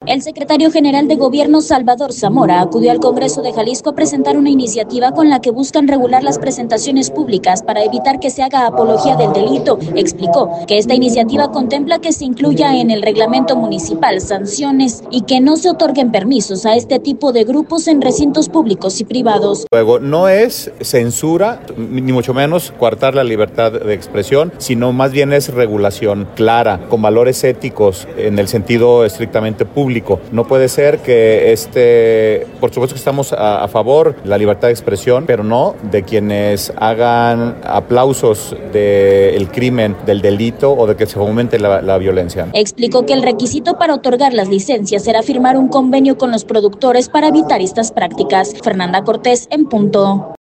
El secretario general de Gobierno, Salvador Zamora, acudió al Congreso de Jalisco a presentar una iniciativa con la que buscan regular las presentaciones públicas para evitar que se haga apología del delito. Explicó que esta iniciativa contempla que se incluya en el reglamento municipal sanciones y que no se otorguen permisos a este tipo de grupos en recintos públicos y privados. Luego, no es censura, ni mucho menos coartar la libertad de expresión, sino más bien es regulación clara, con valores éticos en el sentido estrictamente público. No puede ser que por supuesto que estamos a favor de la libertad de expresión, pero no de quienes hagan aplausos del crimen, del delito o de que se fomente la violencia. Explicó que el requisito para otorgar las licencias será firmar un convenio con los productores para evitar estas prácticas. Fernanda Cortés, en punto.